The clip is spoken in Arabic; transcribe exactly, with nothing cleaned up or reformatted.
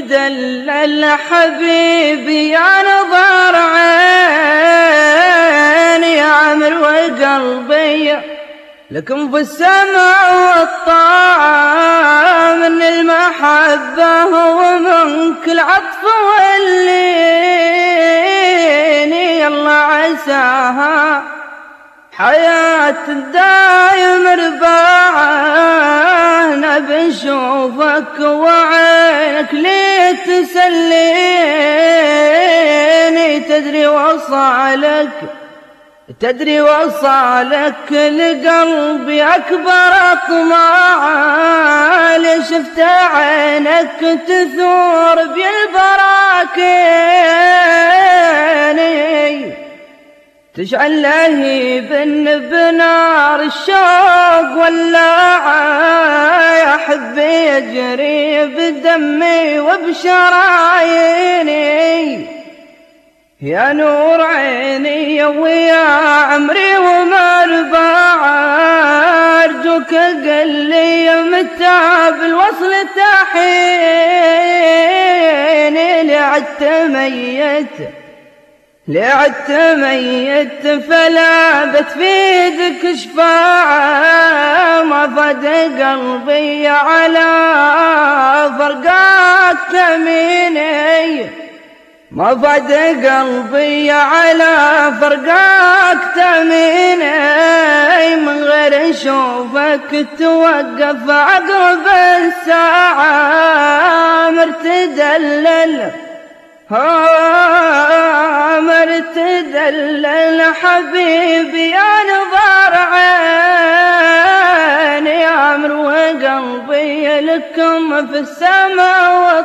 تدلل حبيبي يا نظر عيني يا عمر وقلبي لكم في السمع والطاعة من المحبة ومنك العطف واللين يلا عساها حياة دايم رباعنا بنشوفك وعينك لي تسليني تدري وصالك تدري وصالك لقلبي أكبر أطماع اللي شفت عينك تثور بالبراكين تشعل لهيب بنار الشوق واللاعة يا حبي يجري بدمي وبشراييني يا نور عيني ويا عمري ومربع أرجوك قل لي متى بالوصل تحيني لعدت ميت لعدت ميت فلا بتفيدك شفاعة ما فاد قلبي على فرقات تميني ما فاد قلبي على فرقاك تميني من غير نشوفك توقف عقرب الساعة مرتدلل مرتدلل حبيبي يا نظر عيني يا عمر وقلبي لكم في السماء